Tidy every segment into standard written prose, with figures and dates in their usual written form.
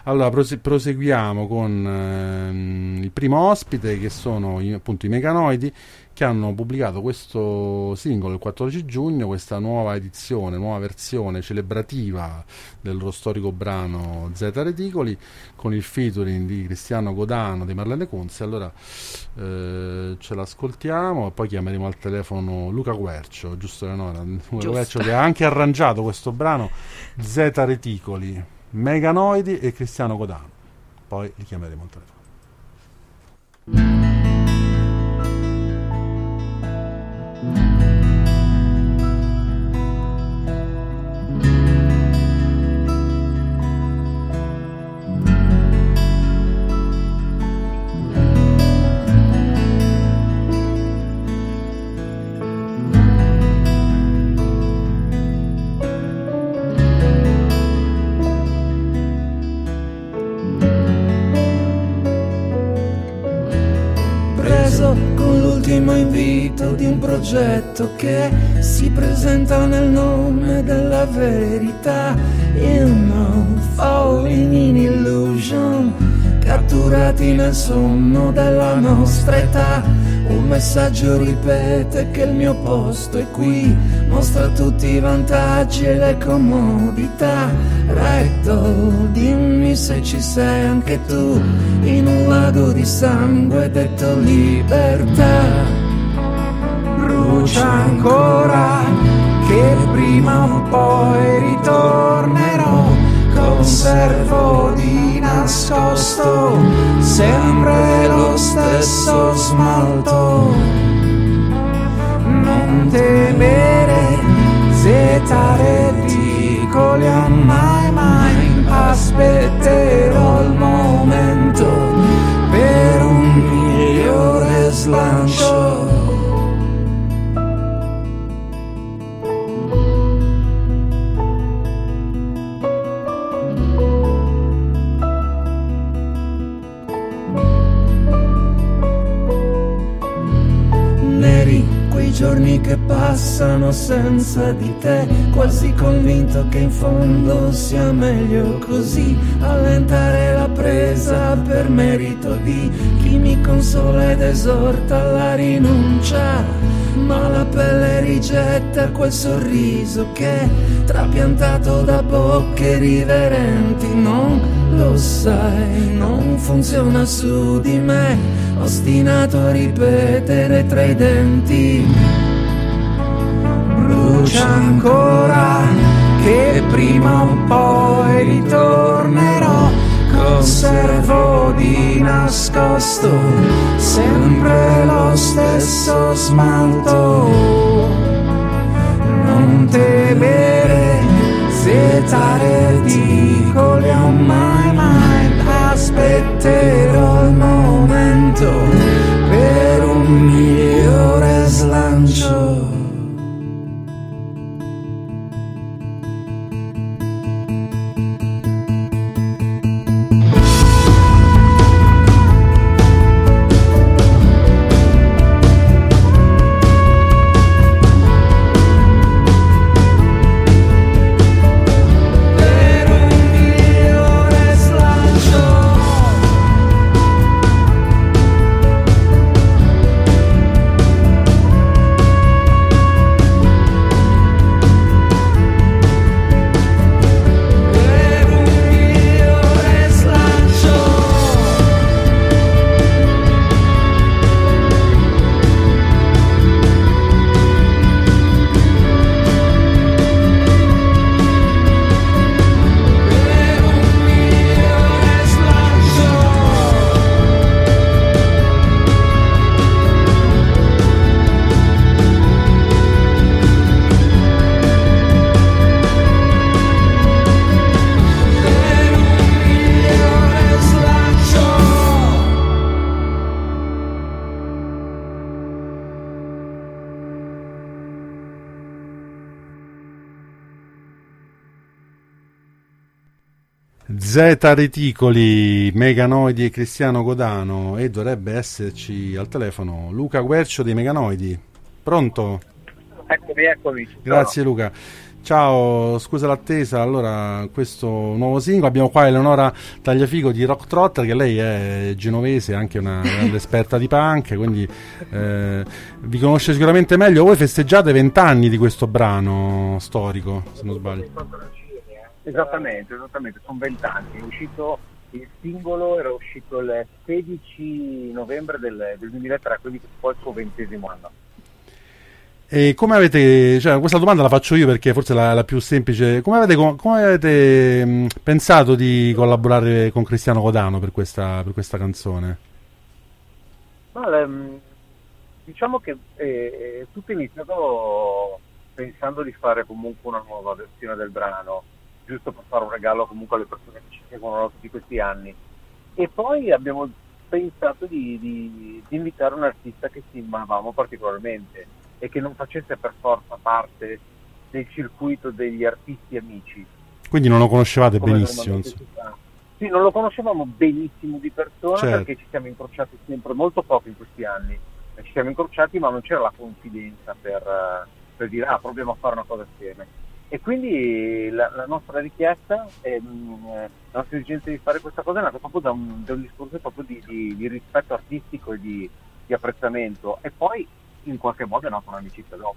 Allora proseguiamo con il primo ospite, che sono appunto i Meganoidi, che hanno pubblicato questo singolo il 14 giugno, questa nuova edizione, nuova versione celebrativa del loro storico brano Zeta Reticoli, con il featuring di Cristiano Godano di Marlene Kunze. Allora ce l'ascoltiamo e poi chiameremo al telefono Luca Quercio, giusto Leonora? Luca Quercio, che ha anche arrangiato questo brano, Zeta Reticoli, Meganoidi e Cristiano Godano. Poi li chiameremo al telefono. Invito di un progetto che si presenta nel nome della verità. You know, falling in illusion, catturati nel sonno della nostra età. Un messaggio ripete che il mio posto è qui, mostra tutti i vantaggi e le comodità. Ragdoll, dimmi se ci sei anche tu, in un lago di sangue detto libertà. Brucia ancora, che prima o poi ritornerò, conservo di nascosto sempre lo stesso smalto. Non temere, Zeta Reticoli, mai aspetterò il momento per un migliore slancio. Giorni che passano senza di te, quasi convinto che in fondo sia meglio così. Allentare la presa per merito di chi mi consola ed esorta alla rinuncia, ma la pelle rigetta quel sorriso che, trapiantato da bocche riverenti, non lo sai, non funziona su di me, ostinato a ripetere tra i denti. Brucia ancora, che prima o poi ritornerò, conservo di nascosto sempre lo stesso smalto. Non temere, Zeta Reticoli, mai aspetterò il momento per un migliore slancio. Zeta Reticoli, Meganoidi e Cristiano Godano, e dovrebbe esserci al telefono Luca Quercio dei Meganoidi. Pronto? Eccomi. Grazie Luca. Ciao, scusa l'attesa. Allora, questo nuovo singolo, abbiamo qua Eleonora Tagliafico di Rock Trotter, che lei è genovese, anche una grande esperta di punk, quindi vi conosce sicuramente meglio. Voi festeggiate 20 anni di questo brano storico, se non sbaglio. Esattamente, sono 20 anni. È uscito il singolo, era uscito il 16 novembre del 2003, quindi poi il suo 20° anno. E come avete, cioè, questa domanda la faccio io perché forse è la più semplice. Come avete pensato di collaborare con Cristiano Codano per questa canzone? Diciamo che tutto è iniziato pensando di fare comunque una nuova versione del brano, giusto per fare un regalo comunque alle persone che ci seguono tutti questi anni. E poi abbiamo pensato di invitare un artista che stimavamo particolarmente e che non facesse per forza parte del circuito degli artisti amici. Quindi non lo conoscevate benissimo? Sì, non lo conoscevamo benissimo di persona, certo. Perché ci siamo incrociati sempre molto poco in questi anni. Ci siamo incrociati, ma non c'era la confidenza per dire proviamo a fare una cosa assieme. E quindi la nostra richiesta, la nostra esigenza di fare questa cosa è nata proprio da un discorso proprio di rispetto artistico e di apprezzamento, e poi in qualche modo è nata un'amicizia dopo.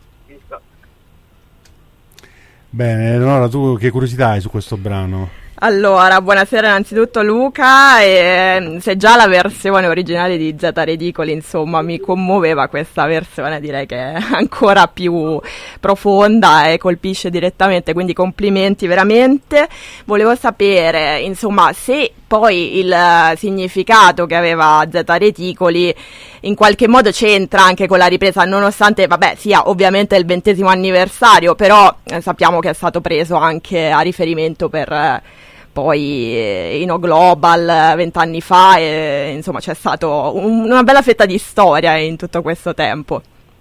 Bene, Eleonora, tu che curiosità hai su questo brano? Allora, buonasera innanzitutto Luca, e se già la versione originale di Zeta Redicoli insomma mi commuoveva, questa versione direi che è ancora più profonda e colpisce direttamente, quindi complimenti veramente. Volevo sapere insomma se poi il significato che aveva Zeta Reticoli in qualche modo c'entra anche con la ripresa, nonostante sia ovviamente il 20° anniversario, però sappiamo che è stato preso anche a riferimento per poi Ino Global 20 anni fa, e insomma c'è stato una bella fetta di storia in tutto questo tempo.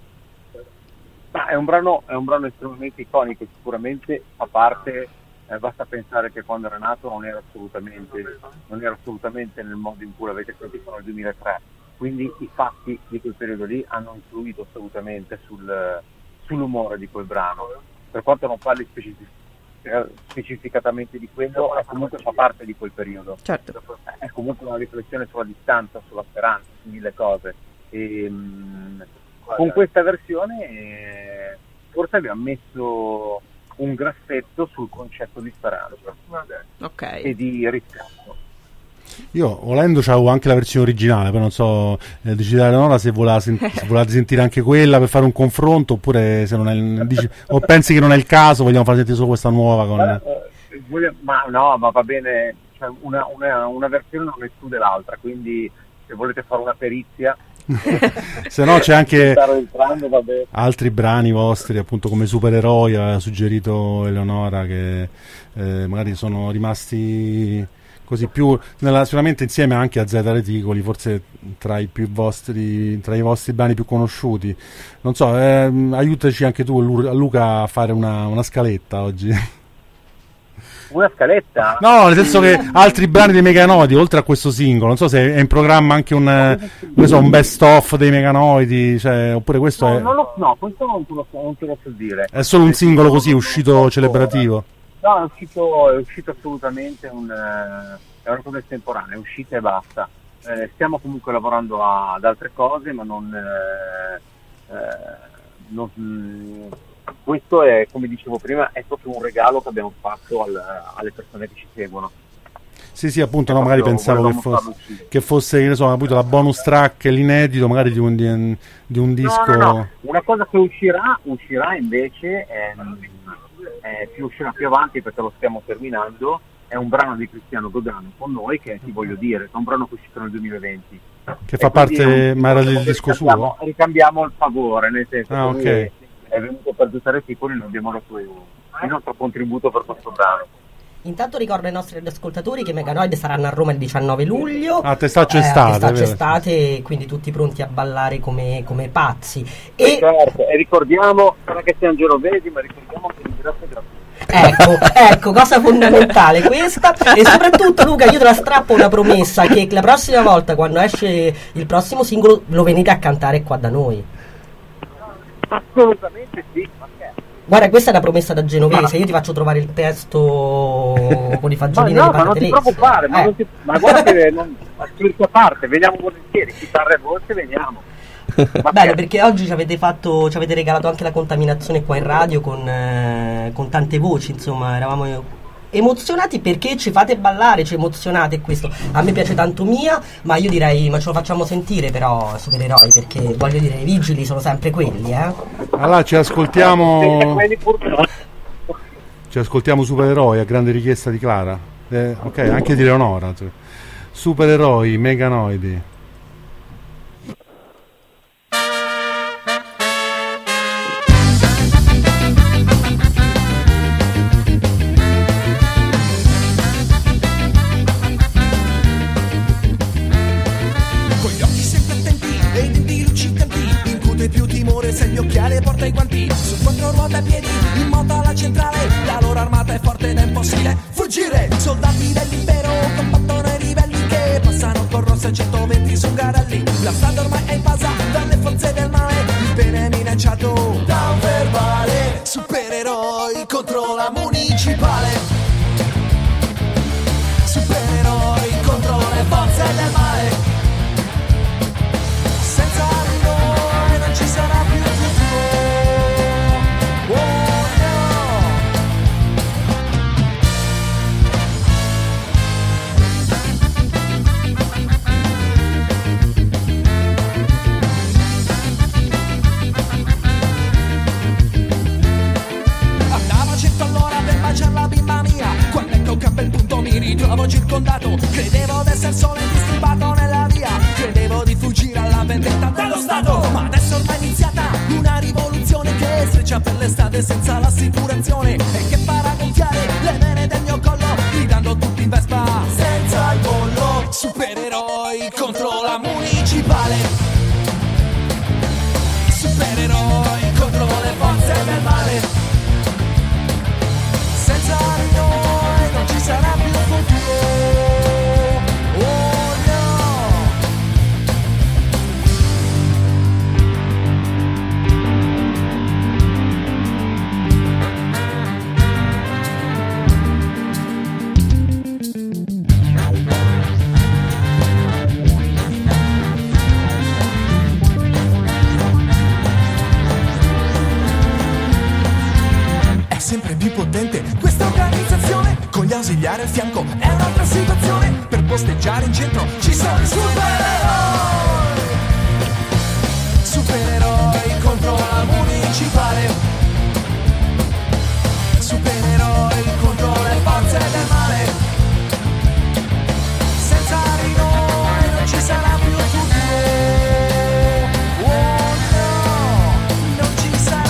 È un brano estremamente iconico, sicuramente fa parte, basta pensare che quando era nato non era assolutamente nel modo in cui l'avete sentito nel 2003, quindi i fatti di quel periodo lì hanno influito assolutamente sull'umore di quel brano. Per quanto non parli specificatamente di quello, comunque fa parte di quel periodo. Certo. È comunque una riflessione sulla distanza, sulla speranza, su mille cose. E, con questa versione forse abbiamo messo un grassetto sul concetto di speranza, okay, e di riscatto. Io volendo c'avevo anche la versione originale, poi non so, decidere Eleonora se volete sentire anche quella per fare un confronto, oppure se non è o pensi che non è il caso, vogliamo far sentire solo questa nuova con... ma va bene, cioè una versione non esclude l'altra, quindi se volete fare una perizia se no c'è anche altri brani vostri, appunto come Supereroi, aveva suggerito Eleonora, che magari sono rimasti così più sicuramente insieme anche a Zeta Reticoli, forse tra i vostri brani più conosciuti. Non so, aiutaci anche tu Luca a fare una scaletta oggi. Una scaletta? No, nel senso che altri brani dei Meganoidi, oltre a questo singolo, non so se è in programma anche un best of dei Meganoidi, cioè, oppure questo no, questo non te lo so dire. È solo un singolo così uscito celebrativo? No, è uscito assolutamente, è una cosa estemporanea, è uscita e basta. Stiamo comunque lavorando ad altre cose, ma non questo è, come dicevo prima, è proprio un regalo che abbiamo fatto alle persone che ci seguono. Sì, appunto, no, magari pensavo che fosse che ne so, appunto, la bonus track, l'inedito magari di un disco. No. Una cosa che uscirà invece uscirà più avanti, perché lo stiamo terminando. È un brano di Cristiano Codano con noi, che Ti voglio dire, è un brano che è uscito nel 2020. Che fa parte, ma era del disco suo? Ricambiamo il favore, nel senso che è venuto per Zeta Reticoli, noi abbiamo dato il nostro contributo per questo brano. Intanto ricordo ai nostri ascoltatori che Meganoid saranno a Roma il 19 luglio. Testaccio estate, quindi tutti pronti a ballare come pazzi. Certo, e ricordiamo, non è che siamo genovesi, ma ricordiamo che l'ingresso è gratuito. Ecco, cosa fondamentale questa. E soprattutto, Luca, io te la strappo una promessa, che la prossima volta, quando esce il prossimo singolo, lo venite a cantare qua da noi. Assolutamente sì, Guarda, questa è una promessa da genovese, io ti faccio trovare il testo con i fagiolini ma non ti preoccupare, ma guarda che a scherzo a parte, veniamo volentieri, chitarra e voce, veniamo. Bello, perché oggi ci avete regalato anche la contaminazione qua in radio con tante voci, insomma, eravamo emozionati perché ci fate ballare, ci emozionate, e questo a me piace tanto Mia, ma io direi, ma ce lo facciamo sentire però supereroi, perché voglio dire, i vigili sono sempre quelli, Allora ci ascoltiamo Supereroi a grande richiesta di Clara, ok, anche di Leonora. Supereroi, Meganoidi. Se gli occhiali porta i guanti, su quattro ruote a piedi, in moto alla centrale, la loro armata è forte ed è impossibile fuggire. Soldati dell'impero combattono i ribelli che passano con rosse 120 su garelli. La strada ormai è invasa dalle forze del male, il bene è minacciato da un verbale. Supereroi contro la municipale, supereroi contro le forze del male. Senza di noi non ci sarà più futuro. Oh no. Andavo a 100 all'ora per baciare la bimba mia, quando ecco che a quel punto mi ritrovo circondato. Credevo d'essere solo e disturbato nella via, credevo di fuggire alla vendetta dello Stato, ma adesso ormai è iniziata una rivoluzione che sfreccia per l'estate senza l'assicurazione e che farà gonfiare le vene del mio collo, gridando tutti in Vespa senza il bollo. Supereroi contro la municipale, supereroi contro le forze del male. Senza di noi non ci sarà più futuro. Sempre più potente questa organizzazione, con gli ausiliari al fianco è un'altra situazione. Per posteggiare in centro ci sono i supereroi, supereroi contro la municipale, supereroi contro le forze del male. Senza di noi non ci sarà più futuro. Oh no, non ci sarà.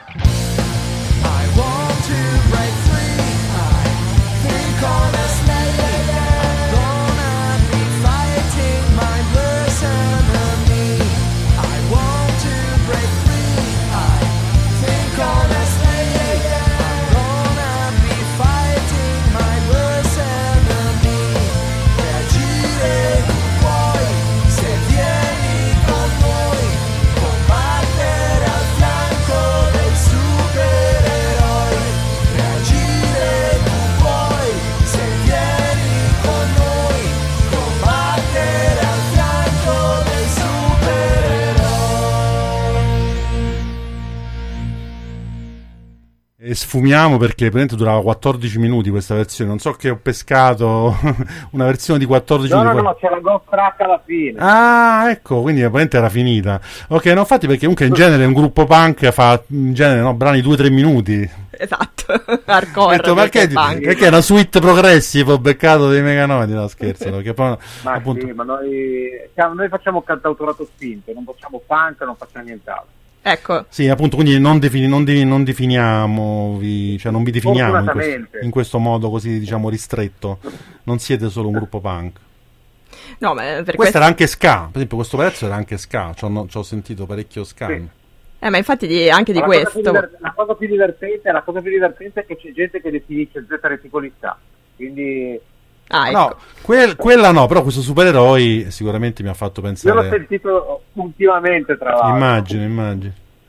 E sfumiamo perché praticamente durava 14 minuti questa versione. Non so che ho pescato una versione di 14 minuti. No, c'era ghost track alla fine. Ah, ecco, quindi probabilmente era finita. Ok, no, infatti perché comunque in genere un gruppo punk fa in genere brani 2-3 minuti. Esatto, hardcore. Perché è una suite progressive, ho beccato dei Meganoidi, no scherzo. Perché poi, ma appunto... sì, ma noi facciamo cantautorato spinto, non facciamo punk, non facciamo nient'altro. Ecco. Sì, appunto, quindi non definiamo, cioè non vi definiamo in questo modo così, diciamo, ristretto. Non siete solo un gruppo punk. No, ma per questo era anche ska, per esempio questo pezzo era anche ska, ci ho sentito parecchio ska. Sì. Ma infatti anche di questo. La cosa più divertente è che c'è gente che definisce Z reticolità. Quindi ecco. No, quella no, però questo supereroi sicuramente mi ha fatto pensare. Io l'ho sentito ultimamente, tra l'altro. Immagino.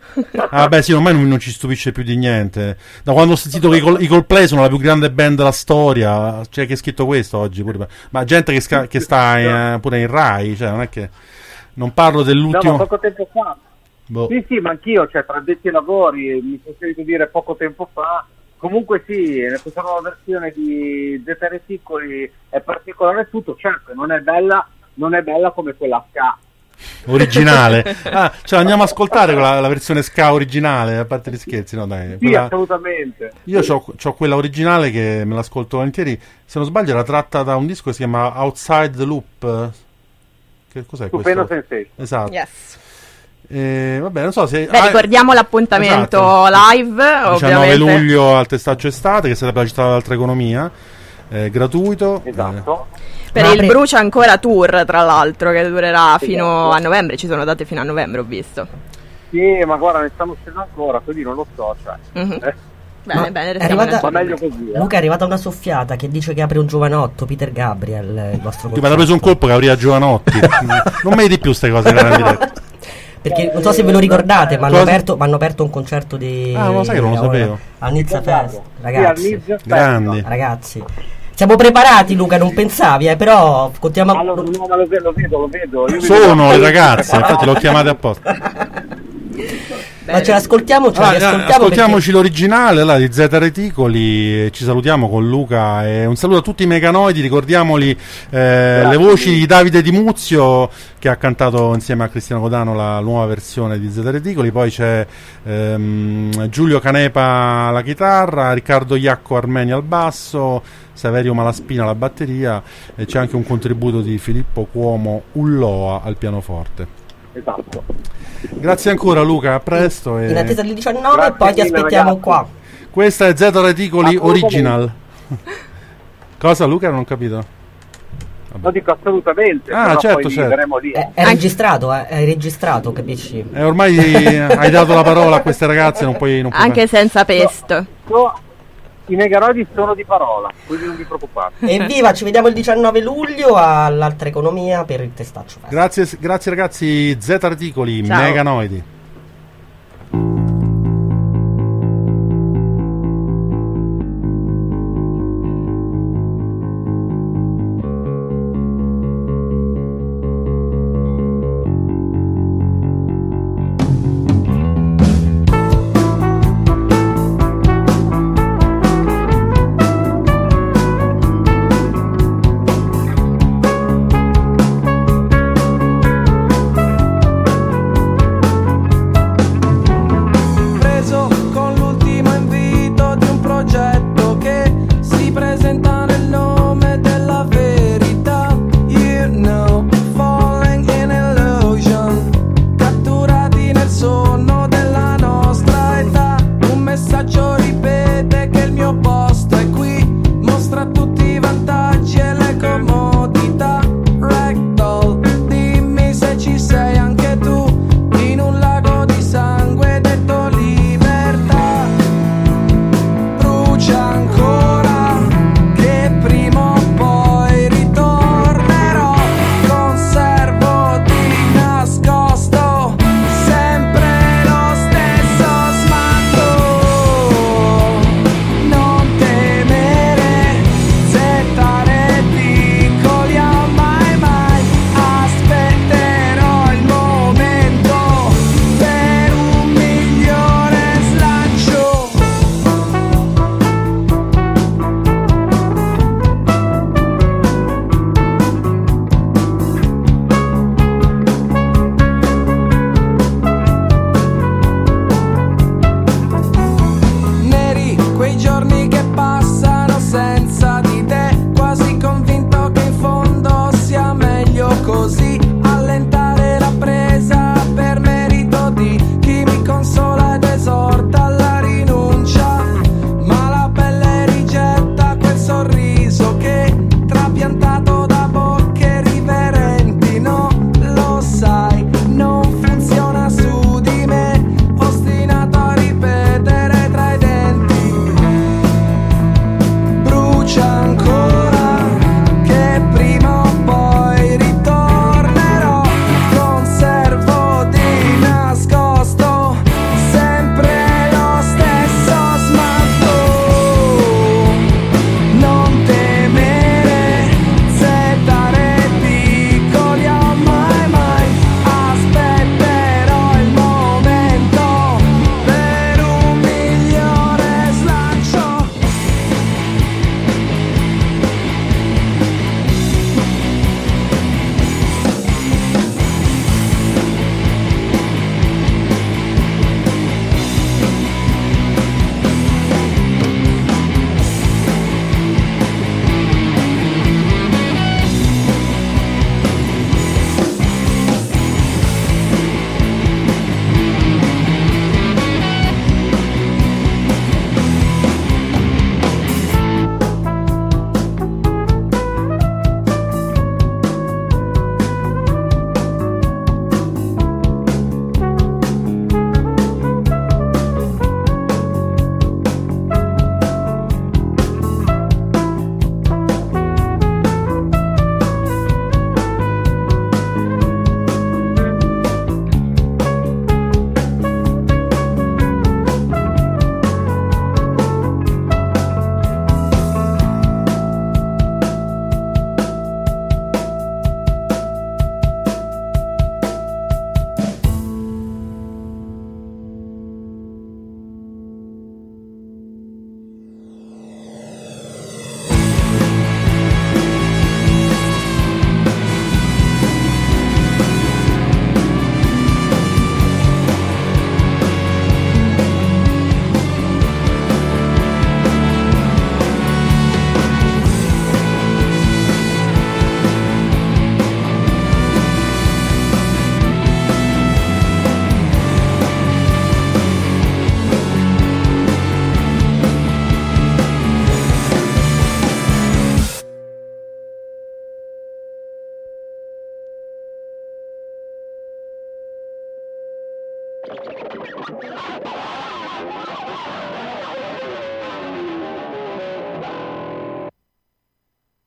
Beh sì, ormai non ci stupisce più di niente. Da quando ho sentito che i Coldplay sono la più grande band della storia, cioè, che ha scritto questo oggi pure. Ma gente che sta pure in Rai, cioè non è che... Non parlo dell'ultimo... No, ma poco tempo fa. Boh. Sì, ma anch'io, cioè tra addetti ai lavori, mi sono sentito dire poco tempo fa. Comunque sì, questa nuova versione di Zeta Reticoli è particolare tutto, certo, non è bella come quella ska. Originale. Cioè andiamo a ascoltare la versione ska originale, a parte gli scherzi, no dai. Sì, assolutamente. Io c'ho quella originale che me l'ascolto volentieri, se non sbaglio era tratta da un disco che si chiama Outside the Loop. Che cos'è Stupendo questo? Sensation. Esatto. Yes. Vabbè, non so se... ricordiamo l'appuntamento live, 19 luglio al Testaccio Estate, che sarà per la città dell'altra economia, gratuito. Esatto. Per il Brucia Ancora Tour, tra l'altro, che durerà fino a novembre. Ci sono date fino a novembre, ho visto. Sì, ma guarda, ne stanno uscendo ancora, quindi non lo so, cioè. Bene, è meglio così. Luca, è arrivata una soffiata che dice che apre un giovanotto, Peter Gabriel, il vostro Mi ha preso un colpo che aprirà Giovanotti. Non mi di più queste cose perché non so se ve lo ricordate, ma hanno aperto un concerto di... lo sai che non lo sapevo. Al Nizza Fest, ragazzi. Grandi. Ragazzi. Siamo preparati, Luca, non pensavi, però continuiamo a... Allora, no, ma lo vedo. Io sono le ragazze, infatti l'ho chiamate apposta. Ma ce l'ascoltiamo, ascoltiamoci l'originale di Zeta Reticoli, ci salutiamo con Luca e un saluto a tutti i Meganoidi, ricordiamoli le voci di Davide Di Muzio che ha cantato insieme a Cristiano Codano la nuova versione di Zeta Reticoli, poi c'è Giulio Canepa alla chitarra, Riccardo Iacco Armeni al basso, Saverio Malaspina alla batteria e c'è anche un contributo di Filippo Cuomo Ulloa al pianoforte. Esatto. Grazie ancora Luca, a presto. In attesa del 19 e poi ti aspettiamo ragazzi. Qua. Questa è Zeta Reticoli Original. Cosa Luca? Non ho capito. Lo dico assolutamente. Certo. Lì. È registrato, è registrato, capisci? Ormai hai dato la parola a queste ragazze, non puoi anche senza pesto. I Meganoidi sono di parola, quindi non vi preoccupate. Evviva, ci vediamo il 19 luglio all'Altra Economia per il Testaccio Fest. Grazie ragazzi, Zeta Reticoli, ciao. Meganoidi.